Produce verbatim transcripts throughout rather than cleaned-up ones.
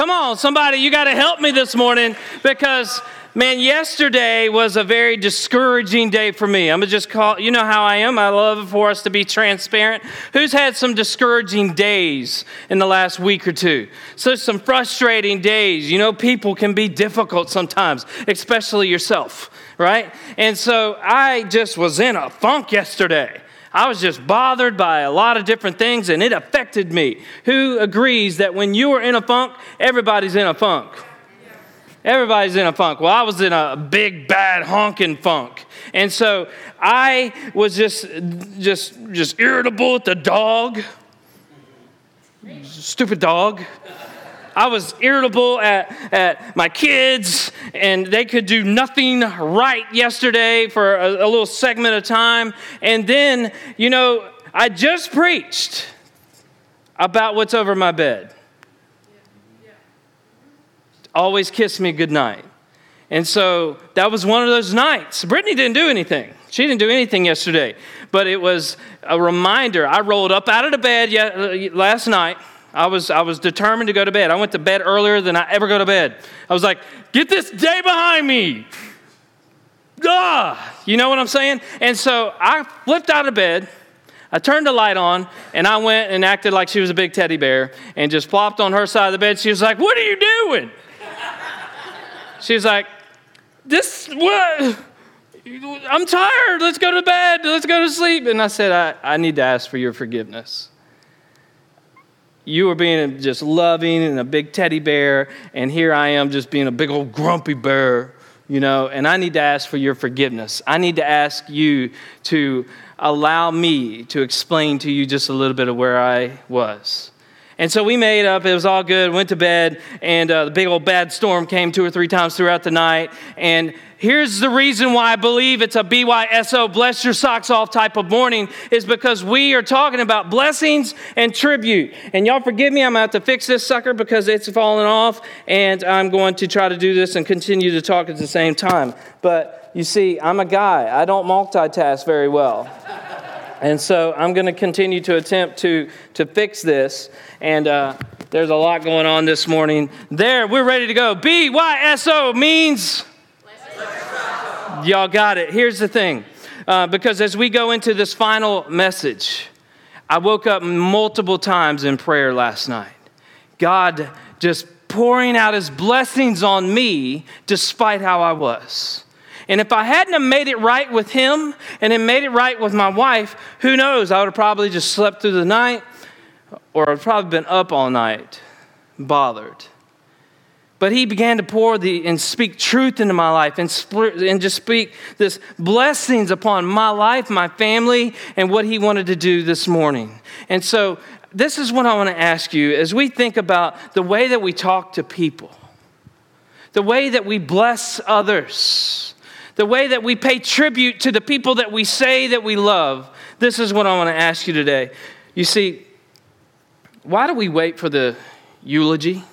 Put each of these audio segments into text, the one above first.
Come on, somebody, you got to help me this morning because, man, yesterday was a very discouraging day for me. I'm going to just call, you know how I am. I love for us to be transparent. Who's had some discouraging days in the last week or two? So some frustrating days. You know, people can be difficult sometimes, especially yourself, right? And so I just was in a funk yesterday. I was just bothered by a lot of different things, and it affected me. Who agrees that when you are in a funk, everybody's in a funk? Everybody's in a funk. Well, I was in a big, bad, honking funk. And so I was just, just, just irritable at the dog. Stupid dog. I was irritable at, at my kids, and they could do nothing right yesterday for a, a little segment of time. And then, you know, I just preached about what's over my bed. Always kiss me goodnight. And so that was one of those nights. Brittany didn't do anything. She didn't do anything yesterday. But it was a reminder. I rolled up out of the bed last night. I was I was determined to go to bed. I went to bed earlier than I ever go to bed. I was like, get this day behind me. Ah, you know what I'm saying? And so I flipped out of bed. I turned the light on, and I went and acted like she was a big teddy bear and just plopped on her side of the bed. She was like, what are you doing? She was like, this, what? I'm tired. Let's go to bed. Let's go to sleep. And I said, I, I need to ask for your forgiveness. You were being just loving and a big teddy bear, and here I am just being a big old grumpy bear, you know, and I need to ask for your forgiveness. I need to ask you to allow me to explain to you just a little bit of where I was. And so we made up. It was all good. Went to bed, and uh, the big old bad storm came two or three times throughout the night. And here's the reason why I believe it's a B Y S O, bless your socks off type of morning, is because we are talking about blessings and tribute. And y'all forgive me, I'm going to have to fix this sucker because it's falling off, and I'm going to try to do this and continue to talk at the same time. But you see, I'm a guy. I don't multitask very well. And so I'm going to continue to attempt to, to fix this. And uh, there's a lot going on this morning. There, we're ready to go. B Y S O means... Y'all got it. Here's the thing. Uh, because as we go into this final message, I woke up multiple times in prayer last night. God just pouring out his blessings on me despite how I was. And if I hadn't have made it right with him and then made it right with my wife, who knows? I would have probably just slept through the night, or I'd probably been up all night, bothered. But he began to pour the and speak truth into my life and, sp- and just speak this blessings upon my life, my family, and what he wanted to do this morning. And so this is what I want to ask you as we think about the way that we talk to people, the way that we bless others, the way that we pay tribute to the people that we say that we love. This is what I want to ask you today. You see, why do we wait for the eulogy?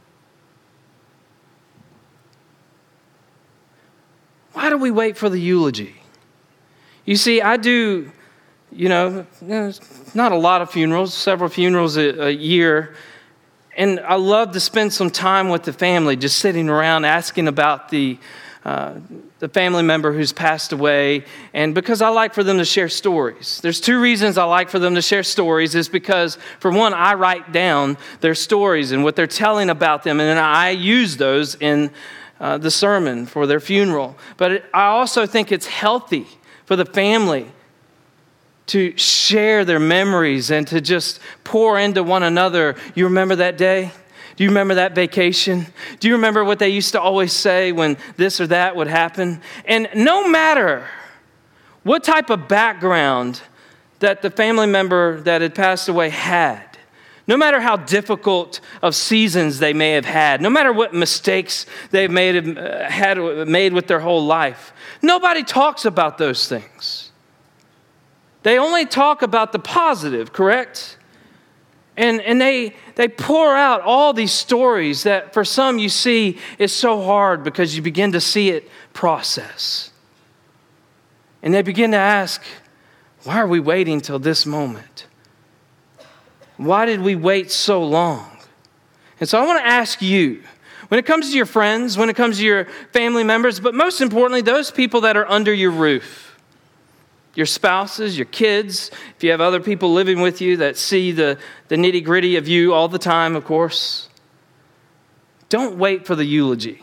Why do we wait for the eulogy? You see, I do, you know, not a lot of funerals, several funerals a, a year. And I love to spend some time with the family, just sitting around asking about the uh, the family member who's passed away. And because I like for them to share stories. There's two reasons I like for them to share stories is because, for one, I write down their stories and what they're telling about them. And then I use those in Uh, the sermon for their funeral. But it, I also think it's healthy for the family to share their memories and to just pour into one another. You remember that day? Do you remember that vacation? Do you remember what they used to always say when this or that would happen? And no matter what type of background that the family member that had passed away had, no matter how difficult of seasons they may have had, no matter what mistakes they've made, uh, had made with their whole life, nobody talks about those things. They only talk about the positive, correct? And and they they pour out all these stories that for some you see is so hard because you begin to see it process. And they begin to ask, why are we waiting till this moment? Why did we wait so long? And so I want to ask you, when it comes to your friends, when it comes to your family members, but most importantly, those people that are under your roof, your spouses, your kids, if you have other people living with you that see the, the nitty-gritty of you all the time, of course, don't wait for the eulogy.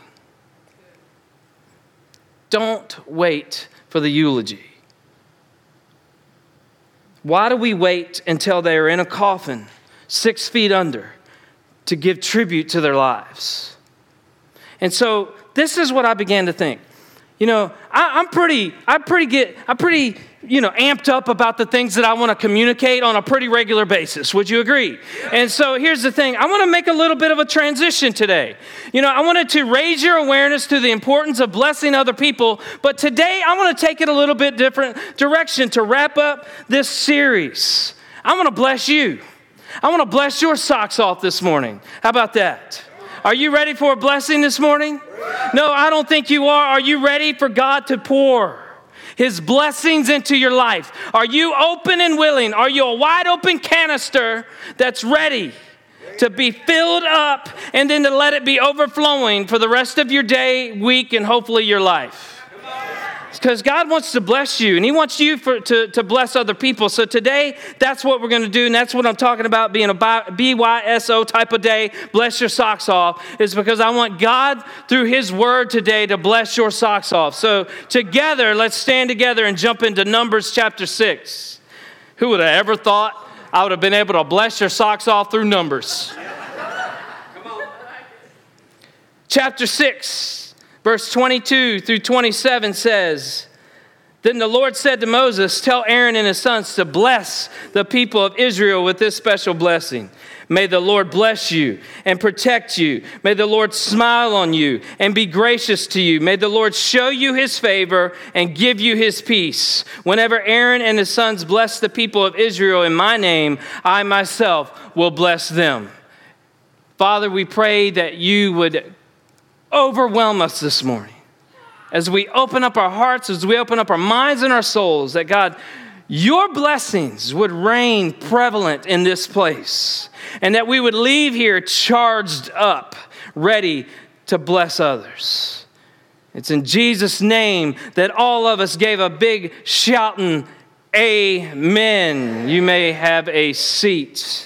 Don't wait for the eulogy. Why do we wait until they are in a coffin, six feet under, to give tribute to their lives? And so this is what I began to think. You know, I, I'm pretty, I pretty get, I'm pretty, you know, amped up about the things that I want to communicate on a pretty regular basis. Would you agree? And so here's the thing. I want to make a little bit of a transition today. You know, I wanted to raise your awareness to the importance of blessing other people. But today I want to take it a little bit different direction to wrap up this series. I want to bless you. I want to bless your socks off this morning. How about that? Are you ready for a blessing this morning? No, I don't think you are. Are you ready for God to pour His blessings into your life? Are you open and willing? Are you a wide open canister that's ready to be filled up and then to let it be overflowing for the rest of your day, week, and hopefully your life? Because God wants to bless you, and He wants you for, to, to bless other people. So today, that's what we're going to do, and that's what I'm talking about, being a B Y S O type of day, bless your socks off, is because I want God, through His word today, to bless your socks off. So together, let's stand together and jump into Numbers chapter six. Who would have ever thought I would have been able to bless your socks off through Numbers? Chapter six. Verse twenty-two through twenty-seven says, Then the Lord said to Moses, Tell Aaron and his sons to bless the people of Israel with this special blessing. May the Lord bless you and protect you. May the Lord smile on you and be gracious to you. May the Lord show you His favor and give you His peace. Whenever Aaron and his sons bless the people of Israel in my name, I myself will bless them. Father, we pray that you would overwhelm us this morning as we open up our hearts, as we open up our minds and our souls, that God, your blessings would reign prevalent in this place, and that we would leave here charged up, ready to bless others. It's in Jesus' name that all of us gave a big shouting amen. You may have a seat.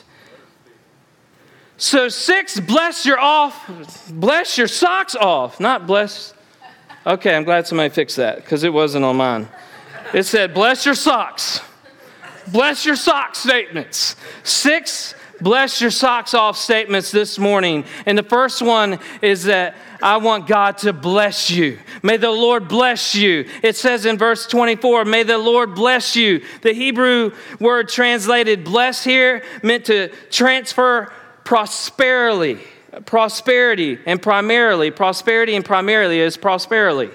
So six, bless your off, bless your socks off, not bless. Okay, I'm glad somebody fixed that because it wasn't on mine. It said, bless your socks. Bless your socks statements. Six, bless your socks off statements this morning. And the first one is that I want God to bless you. May the Lord bless you. It says in verse twenty-four, may the Lord bless you. The Hebrew word translated bless here meant to transfer prosperity, prosperity, and primarily, prosperity and primarily is prosperity.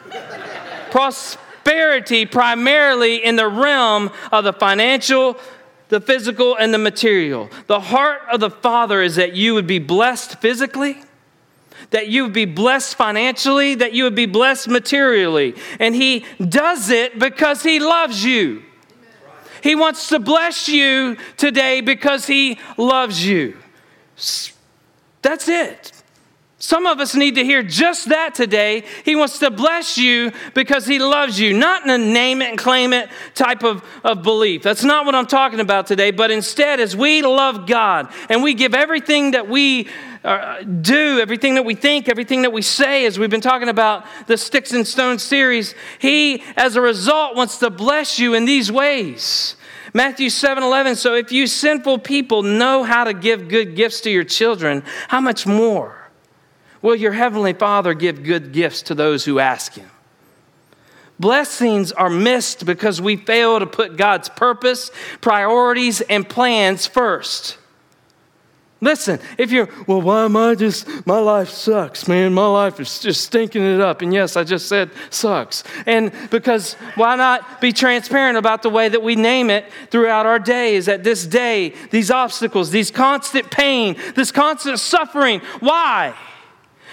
Prosperity primarily in the realm of the financial, the physical, and the material. The heart of the Father is that you would be blessed physically, that you would be blessed financially, that you would be blessed materially. And He does it because He loves you. He wants to bless you today because He loves you. That's it. Some of us need to hear just that today. He wants to bless you because He loves you, not in a name it and claim it type of, of belief. That's not what I'm talking about today, but instead as we love God and we give everything that we uh, do, everything that we think, everything that we say, as we've been talking about the Sticks and Stones series, He, as a result, wants to bless you in these ways. Matthew seven eleven, so if you sinful people know how to give good gifts to your children, how much more will your heavenly Father give good gifts to those who ask Him? Blessings are missed because we fail to put God's purpose, priorities, and plans first. Listen, if you're, well, why am I just, my life sucks, man. My life is just stinking it up. And yes, I just said sucks. And because why not be transparent about the way that we name it throughout our days, that this day, these obstacles, these constant pain, this constant suffering, why?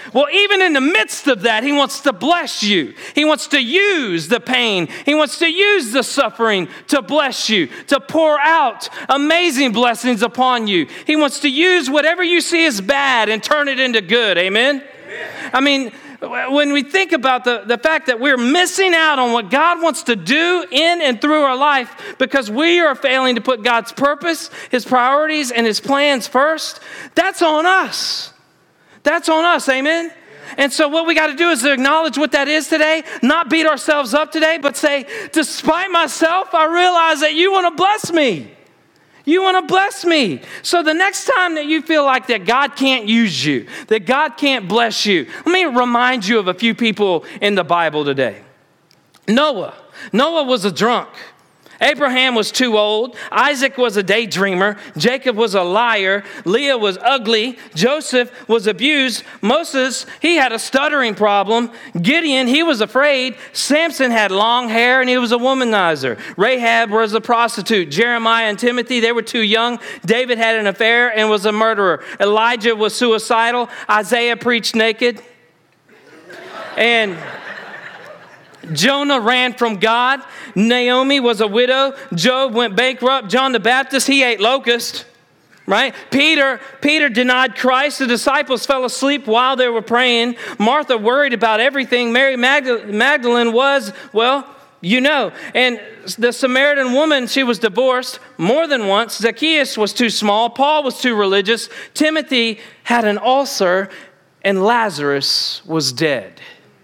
Well, even in the midst of that, he wants to bless you. He wants to use the pain. He wants to use the suffering to bless you, to pour out amazing blessings upon you. He wants to use whatever you see as bad and turn it into good. Amen? Amen. I mean, when we think about the, the fact that we're missing out on what God wants to do in and through our life because we are failing to put God's purpose, his priorities, and his plans first, that's on us. That's on us, amen? And so what we got to do is acknowledge what that is today, not beat ourselves up today, but say, despite myself, I realize that you want to bless me. You want to bless me. So the next time that you feel like that God can't use you, that God can't bless you, let me remind you of a few people in the Bible today. Noah. Noah was a drunk. Abraham was too old. Isaac was a daydreamer. Jacob was a liar. Leah was ugly. Joseph was abused. Moses, he had a stuttering problem. Gideon, he was afraid. Samson had long hair and he was a womanizer. Rahab was a prostitute. Jeremiah and Timothy, they were too young. David had an affair and was a murderer. Elijah was suicidal. Isaiah preached naked. And Jonah ran from God. Naomi was a widow. Job went bankrupt. John the Baptist, he ate locusts, right? Peter, Peter denied Christ. The disciples fell asleep while they were praying. Martha worried about everything. Mary Magdalene was, well, you know. And the Samaritan woman, she was divorced more than once. Zacchaeus was too small. Paul was too religious. Timothy had an ulcer. And Lazarus was dead.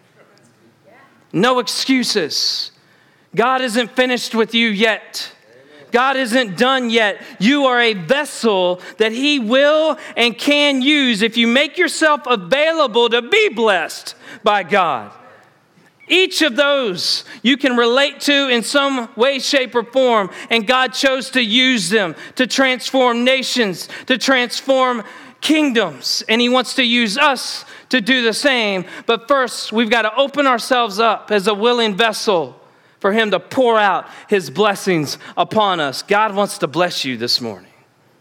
No excuses. God isn't finished with you yet. God isn't done yet. You are a vessel that he will and can use if you make yourself available to be blessed by God. Each of those you can relate to in some way, shape, or form. And God chose to use them to transform nations, to transform kingdoms. And he wants to use us to do the same. But first, we've got to open ourselves up as a willing vessel for him to pour out his blessings upon us. God wants to bless you this morning.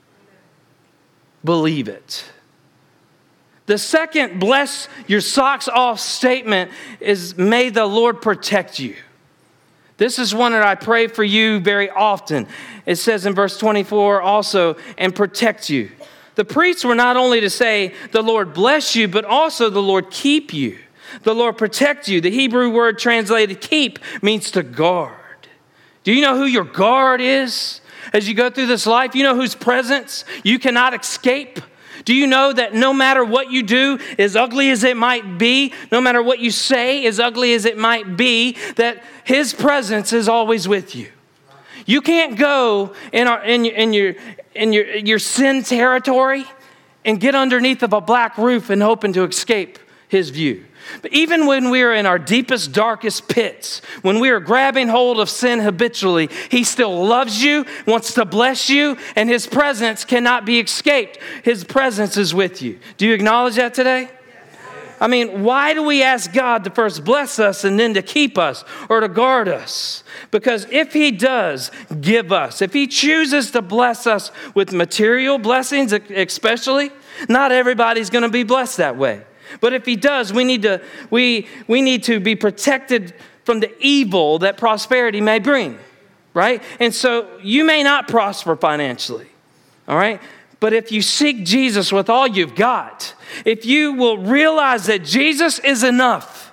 Believe it. The second bless your socks off statement is, may the Lord protect you. This is one that I pray for you very often. It says in verse twenty-four also, and protect you. The priests were not only to say, the Lord bless you, but also the Lord keep you. The Lord protect you. The Hebrew word translated keep means to guard. Do you know who your guard is as you go through this life? You know whose presence you cannot escape? Do you know that no matter what you do, as ugly as it might be, no matter what you say, as ugly as it might be, that his presence is always with you? You can't go in, our, in, your, in, your, in your, your sin territory and get underneath of a black roof and hoping to escape his view. But even when we are in our deepest, darkest pits, when we are grabbing hold of sin habitually, he still loves you, wants to bless you, and his presence cannot be escaped. His presence is with you. Do you acknowledge that today? I mean, why do we ask God to first bless us and then to keep us or to guard us? Because if he does give us, if he chooses to bless us with material blessings especially, not everybody's going to be blessed that way. But if he does, we need to we we need to be protected from the evil that prosperity may bring, right? And so you may not prosper financially, all right? But if you seek Jesus with all you've got, if you will realize that Jesus is enough,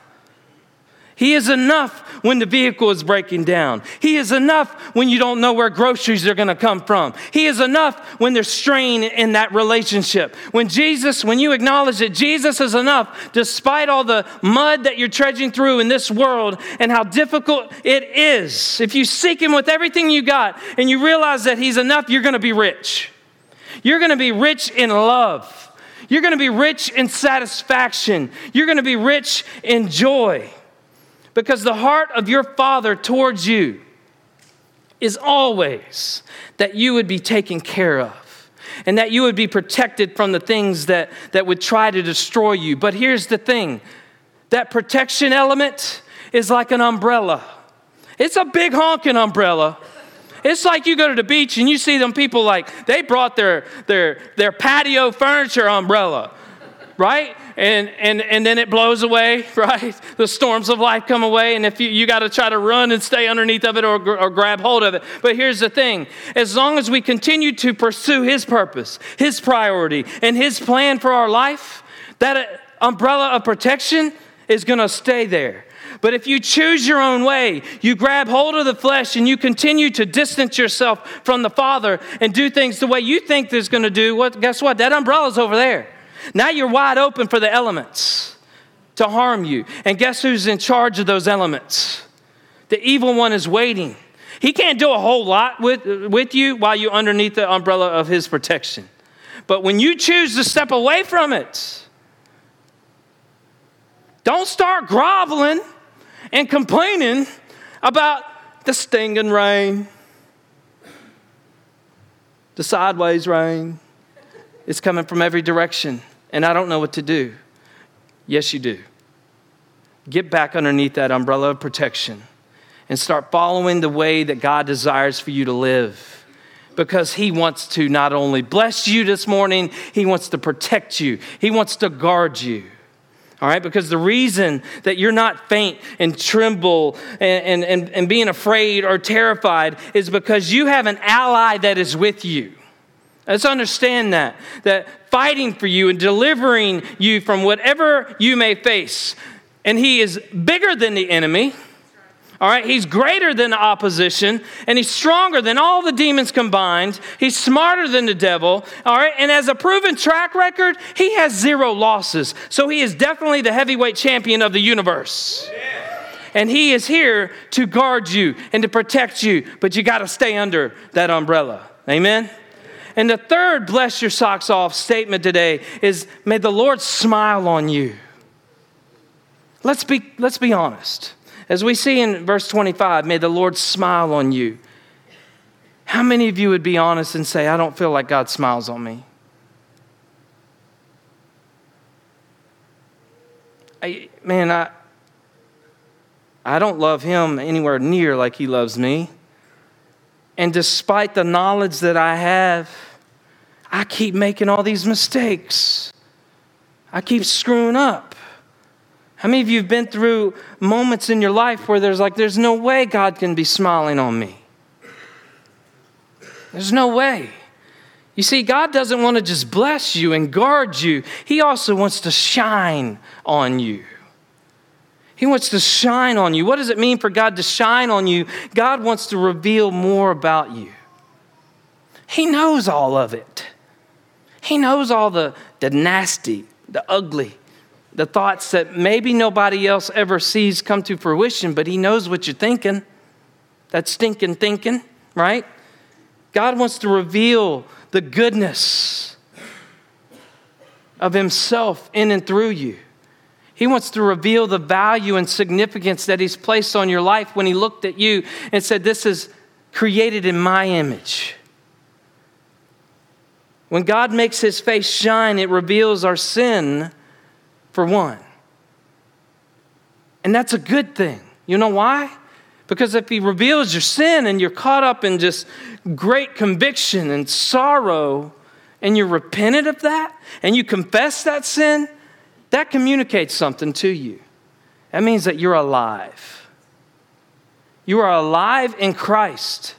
he is enough when the vehicle is breaking down. He is enough when you don't know where groceries are going to come from. He is enough when there's strain in that relationship. When Jesus, when you acknowledge that Jesus is enough, despite all the mud that you're trudging through in this world and how difficult it is, if you seek him with everything you got and you realize that he's enough, you're going to be rich. You're going to be rich in love. You're going to be rich in satisfaction. You're going to be rich in joy. Because the heart of your Father towards you is always that you would be taken care of and that you would be protected from the things that, that would try to destroy you. But here's the thing. That protection element is like an umbrella. It's a big honking umbrella. It's like you go to the beach and you see them people like, they brought their, their, their patio furniture umbrella. right? And and and then it blows away, right? The storms of life come away, and if you, you got to try to run and stay underneath of it or, or grab hold of it. But here's the thing. As long as we continue to pursue his purpose, his priority, and his plan for our life, that umbrella of protection is going to stay there. But if you choose your own way, you grab hold of the flesh and you continue to distance yourself from the Father and do things the way you think there's going to do, what, guess what? That umbrella's over there. Now you're wide open for the elements to harm you. And guess who's in charge of those elements? The evil one is waiting. He can't do a whole lot with, with you while you're underneath the umbrella of his protection. But when you choose to step away from it, don't start groveling and complaining about the stinging rain, the sideways rain. It's coming from every direction, and I don't know what to do. Yes, you do. Get back underneath that umbrella of protection and start following the way that God desires for you to live, because he wants to not only bless you this morning, he wants to protect you. He wants to guard you. All right, because the reason that you're not faint and tremble and, and, and being afraid or terrified is because you have an ally that is with you. Let's understand that, that fighting for you and delivering you from whatever you may face. And he is bigger than the enemy. All right, he's greater than the opposition, and he's stronger than all the demons combined. He's smarter than the devil. All right, and as a proven track record, he has zero losses. So he is definitely the heavyweight champion of the universe. Yeah. And he is here to guard you and to protect you, but you got to stay under that umbrella. Amen? And the third bless your socks off statement today is, may the Lord smile on you. Let's be, let's be honest. As we see in verse twenty-five, may the Lord smile on you. How many of you would be honest and say, I don't feel like God smiles on me? I, man, I, I don't love him anywhere near like he loves me. And despite the knowledge that I have, I keep making all these mistakes. I keep screwing up. How many of you have been through moments in your life where there's like, there's no way God can be smiling on me? There's no way. You see, God doesn't want to just bless you and guard you. He also wants to shine on you. He wants to shine on you. What does it mean for God to shine on you? God wants to reveal more about you. He knows all of it. He knows all the, the nasty, the ugly, the thoughts that maybe nobody else ever sees come to fruition, but he knows what you're thinking. That stinking thinking, right? God wants to reveal the goodness of himself in and through you. He wants to reveal the value and significance that he's placed on your life when he looked at you and said, this is created in my image. When God makes his face shine, it reveals our sin, for one. And that's a good thing. You know why? Because if he reveals your sin and you're caught up in just great conviction and sorrow, and you're repentant of that, and you confess that sin, that communicates something to you. That means that you're alive. You are alive in Christ.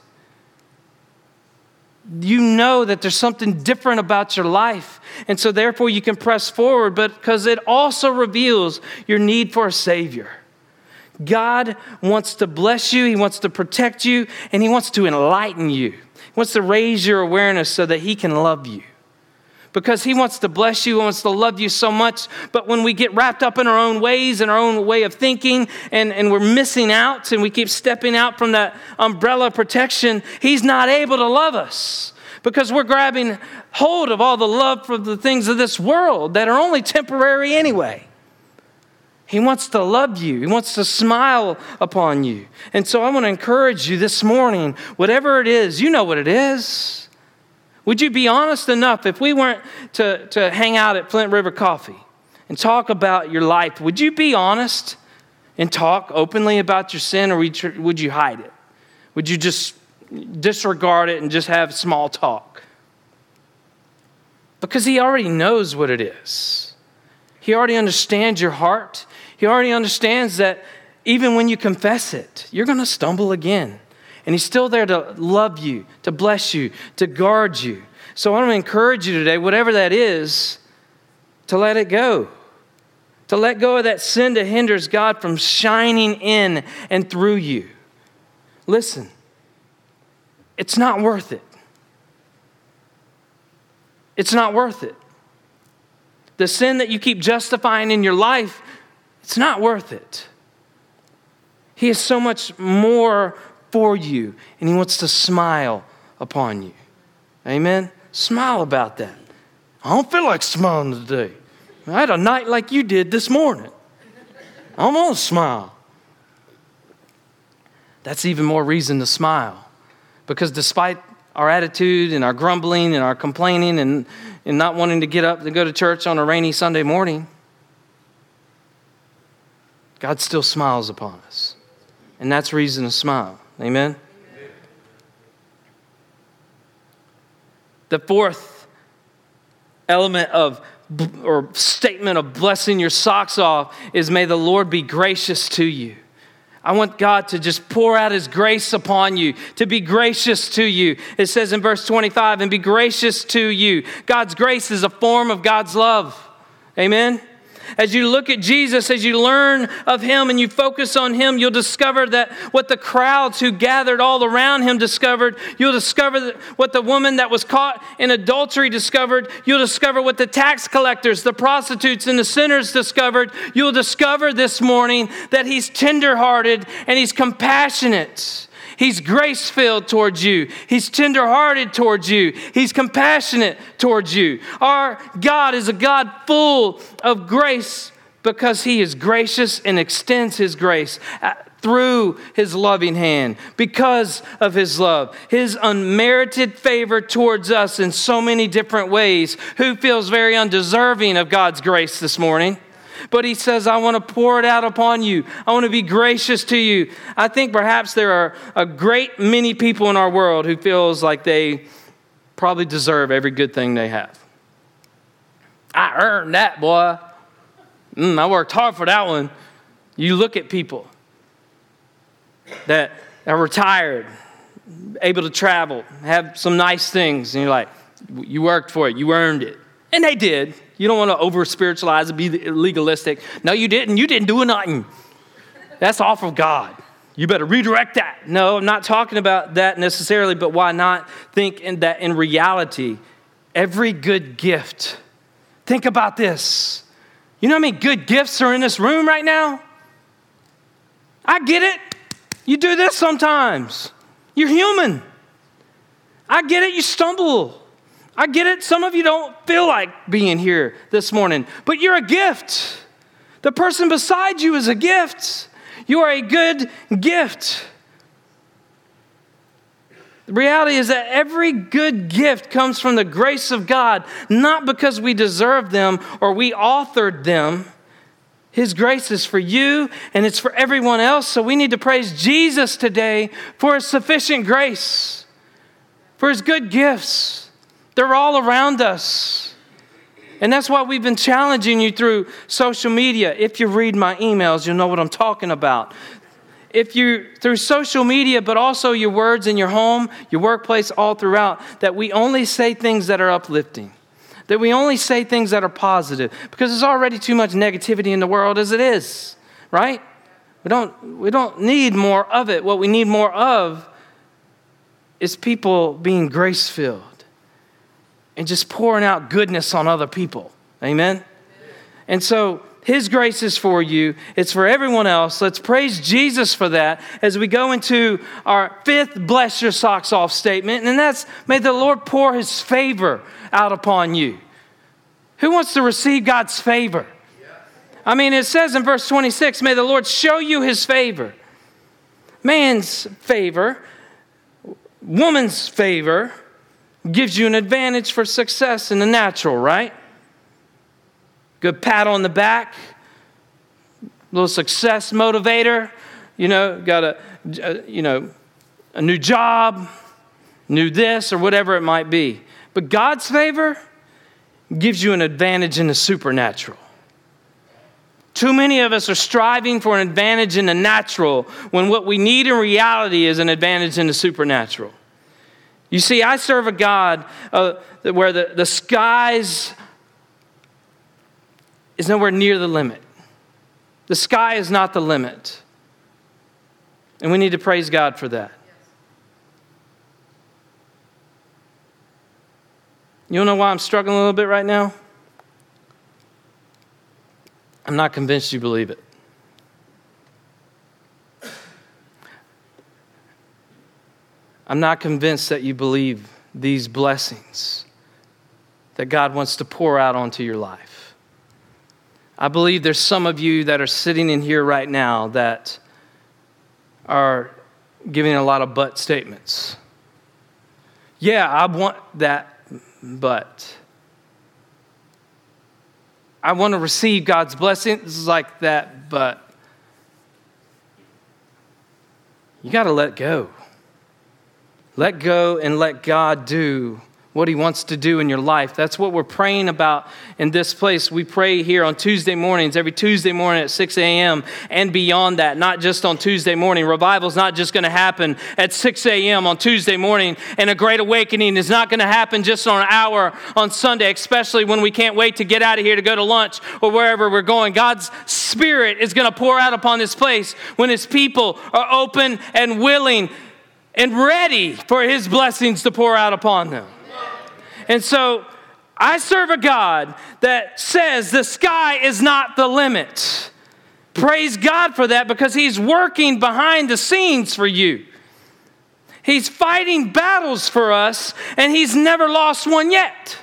You know that there's something different about your life. And so therefore you can press forward, but because it also reveals your need for a Savior. God wants to bless you. He wants to protect you, and he wants to enlighten you. He wants to raise your awareness so that he can love you. Because he wants to bless you, he wants to love you so much. But when we get wrapped up in our own ways and our own way of thinking, and, and we're missing out and we keep stepping out from that umbrella of protection, he's not able to love us. Because we're grabbing hold of all the love for the things of this world that are only temporary anyway. He wants to love you. He wants to smile upon you. And so I want to encourage you this morning, whatever it is, you know what it is. Would you be honest enough if we weren't to, to hang out at Flint River Coffee and talk about your life? Would you be honest and talk openly about your sin, or would you hide it? Would you just disregard it and just have small talk? Because he already knows what it is. He already understands your heart. He already understands that even when you confess it, you're going to stumble again. And he's still there to love you, to bless you, to guard you. So I want to encourage you today, whatever that is, to let it go. To let go of that sin that hinders God from shining in and through you. Listen, it's not worth it. It's not worth it. The sin that you keep justifying in your life, it's not worth it. He has so much more for you, and he wants to smile upon you. Amen? Smile about that. I don't feel like smiling today. I had a night like you did this morning. I'm going to smile. That's even more reason to smile. Because despite our attitude and our grumbling and our complaining and, and not wanting to get up and go to church on a rainy Sunday morning, God still smiles upon us. And that's reason to smile. Amen? Amen. The fourth element of or statement of blessing your socks off is, may the Lord be gracious to you. I want God to just pour out his grace upon you, to be gracious to you. It says in verse twenty-five, and be gracious to you. God's grace is a form of God's love. Amen? As you look at Jesus, as you learn of him and you focus on him, you'll discover that what the crowds who gathered all around him discovered. You'll discover that what the woman that was caught in adultery discovered. You'll discover what the tax collectors, the prostitutes, and the sinners discovered. You'll discover this morning that he's tenderhearted and he's compassionate. He's grace-filled towards you. He's tender-hearted towards you. He's compassionate towards you. Our God is a God full of grace because he is gracious and extends his grace through his loving hand because of his love. His unmerited favor towards us in so many different ways. Who feels very undeserving of God's grace this morning? But he says, I want to pour it out upon you. I want to be gracious to you. I think perhaps there are a great many people in our world who feels like they probably deserve every good thing they have. I earned that, boy. Mm, I worked hard for that one. You look at people that are retired, able to travel, have some nice things, and you're like, you worked for it. You earned it. And they did. You don't want to over-spiritualize and be legalistic. No, you didn't. You didn't do nothing. That's all from God. You better redirect that. No, I'm not talking about that necessarily, but why not think in that in reality, every good gift. Think about this. You know how many good gifts are in this room right now? I get it. You do this sometimes. You're human. I get it. You stumble. I get it. Some of you don't feel like being here this morning, but you're a gift. The person beside you is a gift. You are a good gift. The reality is that every good gift comes from the grace of God, not because we deserve them or we authored them. His grace is for you and it's for everyone else. So we need to praise Jesus today for his sufficient grace, for his good gifts. They're all around us. And that's why we've been challenging you through social media. If you read my emails, you'll know what I'm talking about. If you, through social media, but also your words in your home, your workplace, all throughout, that we only say things that are uplifting. That we only say things that are positive. Because there's already too much negativity in the world as it is, right? We don't, we don't need more of it. What we need more of is people being grace-filled. And just pouring out goodness on other people. Amen? Amen? And so his grace is for you. It's for everyone else. Let's praise Jesus for that as we go into our fifth bless your socks off statement. And that's, may the Lord pour his favor out upon you. Who wants to receive God's favor? I mean, it says in verse twenty-six, may the Lord show you his favor. Man's favor, woman's favor, gives you an advantage for success in the natural, right? Good pat on the back, little success motivator. You know, got a, a you know, a new job, new this or whatever it might be. But God's favor gives you an advantage in the supernatural. Too many of us are striving for an advantage in the natural when what we need in reality is an advantage in the supernatural. You see, I serve a God uh, where the, the skies is nowhere near the limit. The sky is not the limit. And we need to praise God for that. You don't know why I'm struggling a little bit right now? I'm not convinced you believe it. I'm not convinced that you believe these blessings that God wants to pour out onto your life. I believe there's some of you that are sitting in here right now that are giving a lot of but statements. Yeah, I want that, but I want to receive God's blessings like that, but you got to let go. Let go and let God do what he wants to do in your life. That's what we're praying about in this place. We pray here on Tuesday mornings, every Tuesday morning at six a.m. and beyond that, not just on Tuesday morning. Revival's not just going to happen at six a.m. on Tuesday morning, and a great awakening is not going to happen just on an hour on Sunday, especially when we can't wait to get out of here to go to lunch or wherever we're going. God's Spirit is going to pour out upon this place when his people are open and willing and ready for his blessings to pour out upon them. And so I serve a God that says the sky is not the limit. Praise God for that, because he's working behind the scenes for you. He's fighting battles for us, and he's never lost one yet.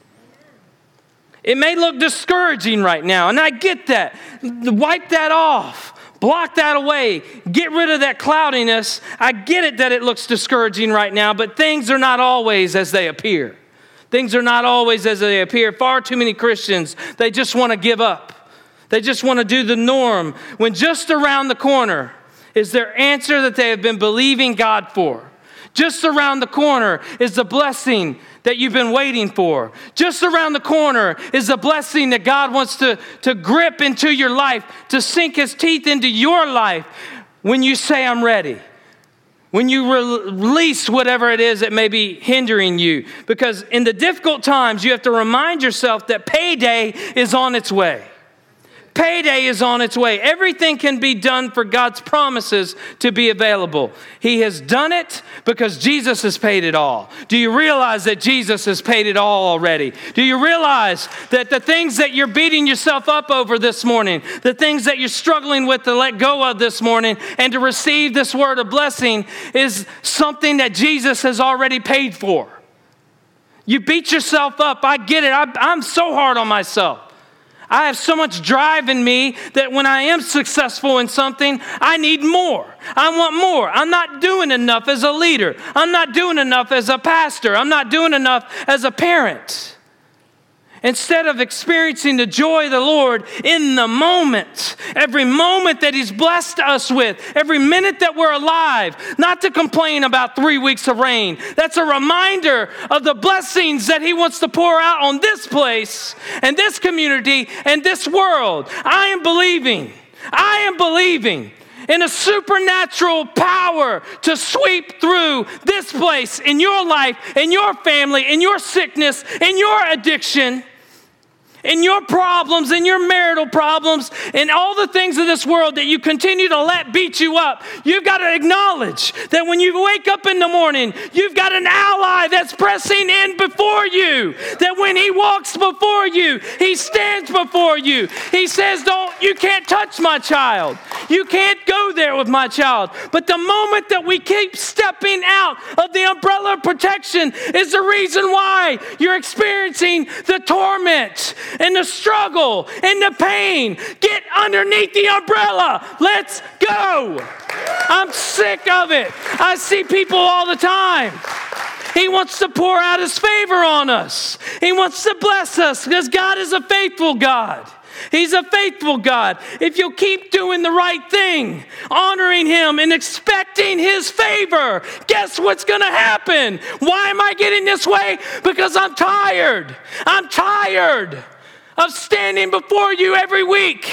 It may look discouraging right now, and I get that. Wipe that off. Block that away. Get rid of that cloudiness. I get it that it looks discouraging right now, but things are not always as they appear. Things are not always as they appear. Far too many Christians, they just want to give up. They just want to do the norm, when just around the corner is their answer that they have been believing God for. Just around the corner is the blessing that you've been waiting for. Just around the corner is the blessing that God wants to, to grip into your life, to sink his teeth into your life when you say, I'm ready. When you re- release whatever it is that may be hindering you. Because in the difficult times, you have to remind yourself that payday is on its way. Payday is on its way. Everything can be done for God's promises to be available. He has done it because Jesus has paid it all. Do you realize that Jesus has paid it all already? Do you realize that the things that you're beating yourself up over this morning, the things that you're struggling with to let go of this morning and to receive this word of blessing is something that Jesus has already paid for? You beat yourself up. I get it. I, I'm so hard on myself. I have so much drive in me that when I am successful in something, I need more. I want more. I'm not doing enough as a leader. I'm not doing enough as a pastor. I'm not doing enough as a parent. Instead of experiencing the joy of the Lord in the moment, every moment that he's blessed us with, every minute that we're alive, not to complain about three weeks of rain. That's a reminder of the blessings that he wants to pour out on this place and this community and this world. I am believing, I am believing in a supernatural power to sweep through this place in your life, in your family, in your sickness, in your addiction, in your problems, in your marital problems, in all the things of this world that you continue to let beat you up. You've got to acknowledge that when you wake up in the morning, you've got an ally that's pressing in before you. That when he walks before you, he stands before you. He says, "Don't, you can't touch my child. You can't go there with my child." But the moment that we keep stepping out of the umbrella of protection is the reason why you're experiencing the torment and the struggle and the pain. Get underneath the umbrella. Let's go. I'm sick of it. I see people all the time. He wants to pour out his favor on us. He wants to bless us because God is a faithful God. He's a faithful God. If you'll keep doing the right thing, honoring him and expecting his favor, guess what's going to happen? Why am I getting this way? Because I'm tired. I'm tired of standing before you every week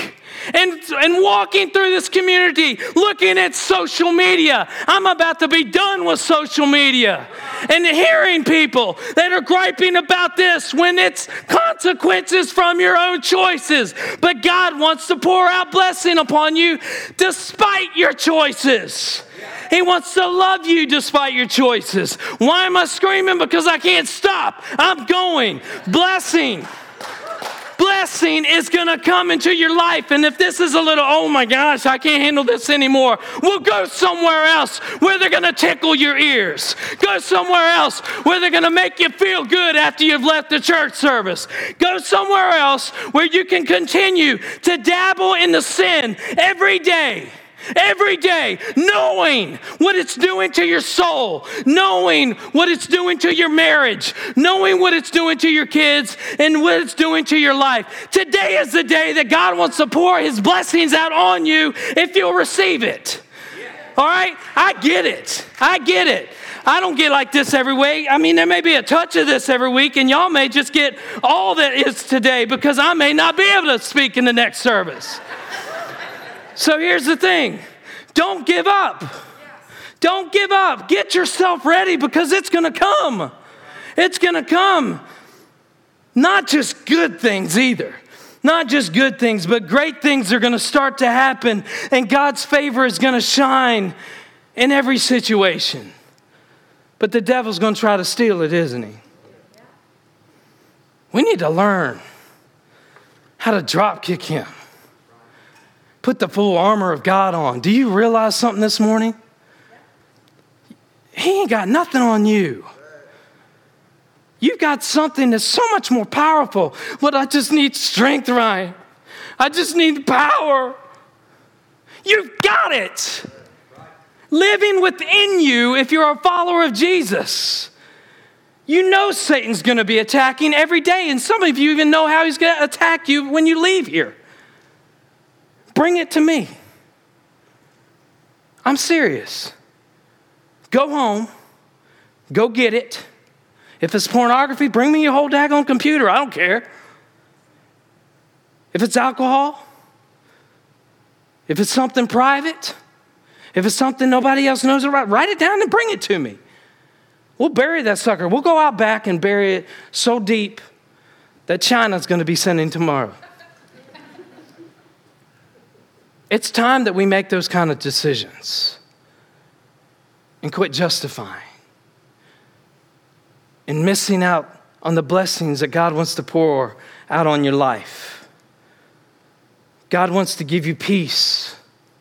and, and walking through this community, looking at social media. I'm about to be done with social media. And hearing people that are griping about this when it's consequences from your own choices. But God wants to pour out blessing upon you despite your choices. He wants to love you despite your choices. Why am I screaming? Because I can't stop. I'm going. Blessing. Blessing is going to come into your life. And if this is a little, oh my gosh, I can't handle this anymore, we'll go somewhere else where they're going to tickle your ears. Go somewhere else where they're going to make you feel good after you've left the church service. Go somewhere else where you can continue to dabble in the sin every day. Every day, knowing what it's doing to your soul, knowing what it's doing to your marriage, knowing what it's doing to your kids, and what it's doing to your life. Today is the day that God wants to pour his blessings out on you if you'll receive it. All right? I get it. I get it. I don't get like this every week. I mean, there may be a touch of this every week, and y'all may just get all that is today because I may not be able to speak in the next service. So here's the thing. Don't give up. Don't give up. Get yourself ready because it's going to come. It's going to come. Not just good things either. Not just good things, but great things are going to start to happen, and God's favor is going to shine in every situation. But the devil's going to try to steal it, isn't he? We need to learn how to drop kick him. Put the full armor of God on. Do you realize something this morning? He ain't got nothing on you. You've got something that's so much more powerful. But I just need strength, Ryan. I just need power. You've got it. Living within you if you're a follower of Jesus. You know Satan's going to be attacking every day. And some of you even know how he's going to attack you when you leave here. Bring it to me. I'm serious. Go home. Go get it. If it's pornography, bring me your whole daggone computer. I don't care. If it's alcohol, if it's something private, if it's something nobody else knows about, write it down and bring it to me. We'll bury that sucker. We'll go out back and bury it so deep that China's going to be sending tomorrow. It's time that we make those kind of decisions and quit justifying and missing out on the blessings that God wants to pour out on your life. God wants to give you peace.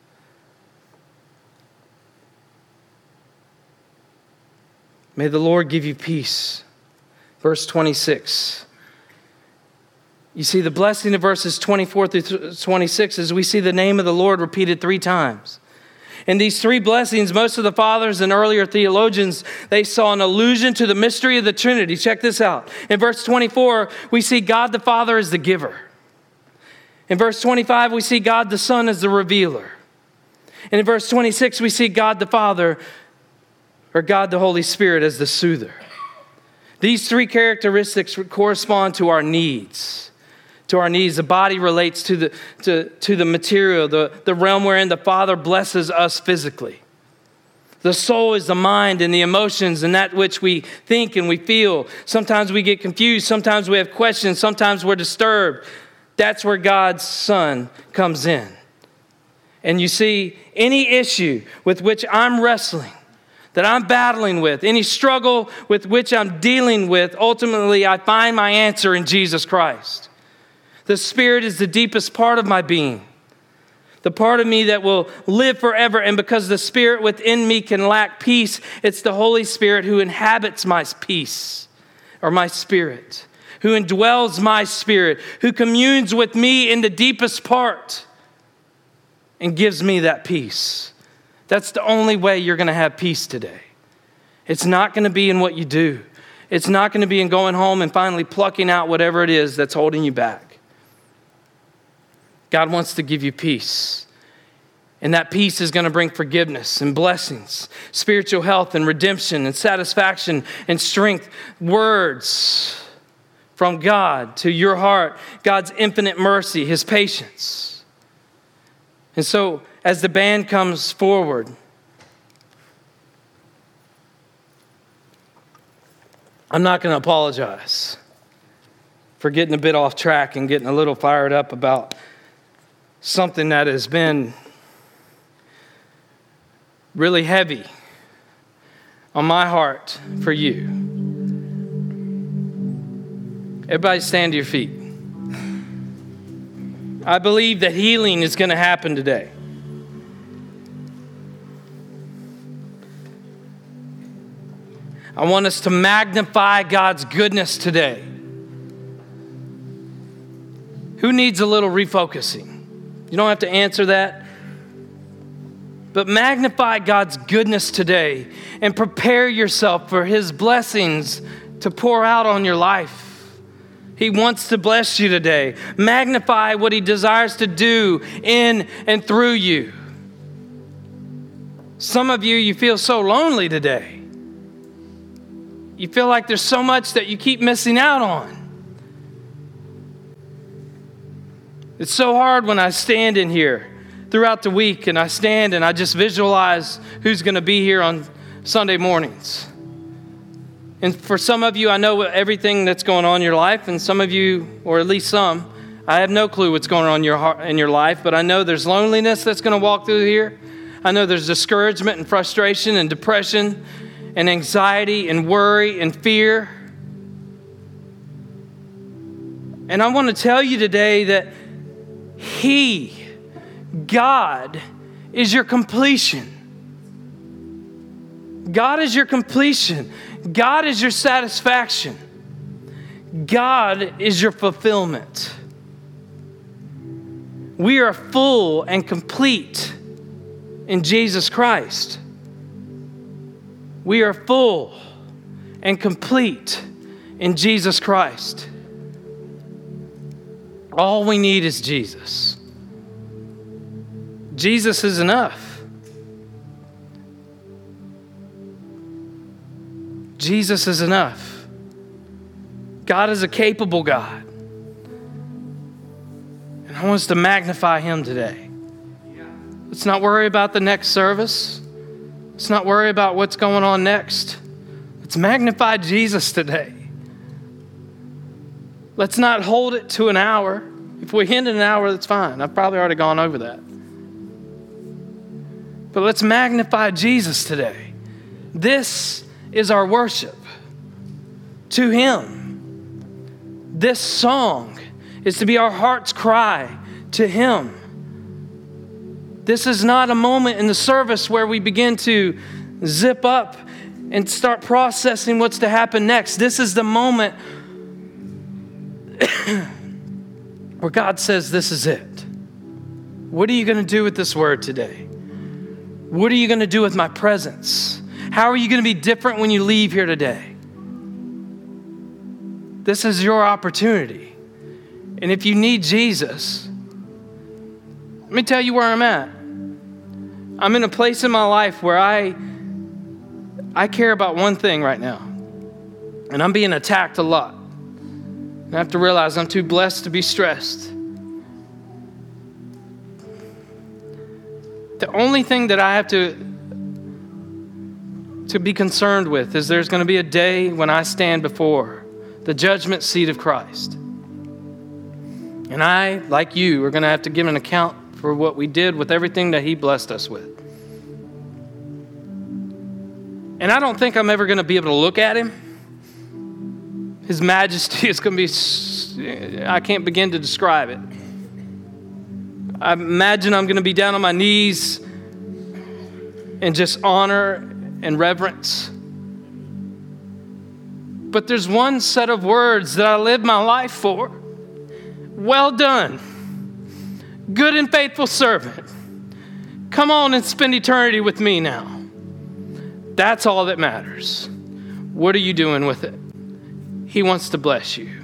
May the Lord give you peace. Verse twenty-six. You see, the blessing of verses twenty-four through twenty-six is we see the name of the Lord repeated three times. In these three blessings, most of the fathers and earlier theologians, they saw an allusion to the mystery of the Trinity. Check this out. In verse twenty-four, we see God the Father as the giver. In verse twenty-five, we see God the Son as the revealer. And in verse twenty-six, we see God the Father, or God the Holy Spirit, as the soother. These three characteristics correspond to our needs. To our needs. The body relates to the, to, to the material, the, the realm wherein the Father blesses us physically. The soul is the mind and the emotions and that which we think and we feel. Sometimes we get confused. Sometimes we have questions. Sometimes we're disturbed. That's where God's Son comes in. And you see, any issue with which I'm wrestling, that I'm battling with, any struggle with which I'm dealing with, ultimately I find my answer in Jesus Christ. The Spirit is the deepest part of my being. The part of me that will live forever. And because the Spirit within me can lack peace, it's the Holy Spirit who inhabits my peace or my spirit, who indwells my spirit, who communes with me in the deepest part and gives me that peace. That's the only way you're going to have peace today. It's not going to be in what you do. It's not going to be in going home and finally plucking out whatever it is that's holding you back. God wants to give you peace. And that peace is going to bring forgiveness and blessings, spiritual health and redemption and satisfaction and strength. Words from God to your heart, God's infinite mercy, his patience. And so as the band comes forward, I'm not going to apologize for getting a bit off track and getting a little fired up about something that has been really heavy on my heart for you. Everybody stand to your feet. I believe that healing is going to happen today. I want us to magnify God's goodness today. Who needs a little refocusing? You don't have to answer that. But magnify God's goodness today and prepare yourself for His blessings to pour out on your life. He wants to bless you today. Magnify what He desires to do in and through you. Some of you, you feel so lonely today. You feel like there's so much that you keep missing out on. It's so hard when I stand in here throughout the week and I stand and I just visualize who's going to be here on Sunday mornings. And for some of you, I know everything that's going on in your life, and some of you, or at least some, I have no clue what's going on in your heart, in your life, but I know there's loneliness that's going to walk through here. I know there's discouragement and frustration and depression and anxiety and worry and fear. And I want to tell you today that He, God, is your completion. God is your completion. God is your satisfaction. God is your fulfillment. We are full and complete in Jesus Christ. We are full and complete in Jesus Christ. All we need is Jesus. Jesus is enough. Jesus is enough. God is a capable God. And I want us to magnify Him today. Let's not worry about the next service. Let's not worry about what's going on next. Let's magnify Jesus today. Let's not hold it to an hour. If we hit an hour, that's fine. I've probably already gone over that. But let's magnify Jesus today. This is our worship to Him. This song is to be our heart's cry to Him. This is not a moment in the service where we begin to zip up and start processing what's to happen next. This is the moment where God says, this is it. What are you going to do with this word today? What are you going to do with my presence? How are you going to be different when you leave here today? This is your opportunity. And if you need Jesus, let me tell you where I'm at. I'm in a place in my life where I, I care about one thing right now. And I'm being attacked a lot. And I have to realize I'm too blessed to be stressed. The only thing that I have to, to be concerned with is there's going to be a day when I stand before the judgment seat of Christ. And I, like you, are going to have to give an account for what we did with everything that He blessed us with. And I don't think I'm ever going to be able to look at Him. His majesty is going to be, I can't begin to describe it. I imagine I'm going to be down on my knees in just honor and reverence. But there's one set of words that I live my life for. Well done, good and faithful servant. Come on and spend eternity with me now. That's all that matters. What are you doing with it? He wants to bless you.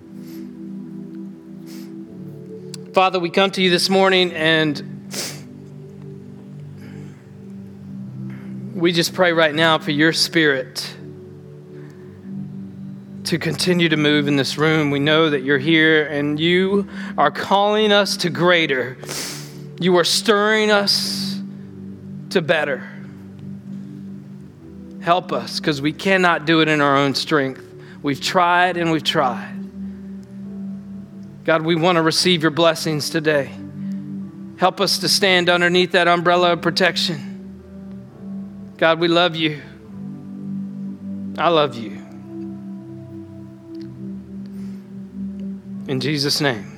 Father, we come to you this morning and we just pray right now for your Spirit to continue to move in this room. We know that you're here and you are calling us to greater. You are stirring us to better. Help us, because we cannot do it in our own strength. We've tried and we've tried. God, we want to receive your blessings today. Help us to stand underneath that umbrella of protection. God, we love you. I love you. In Jesus' name.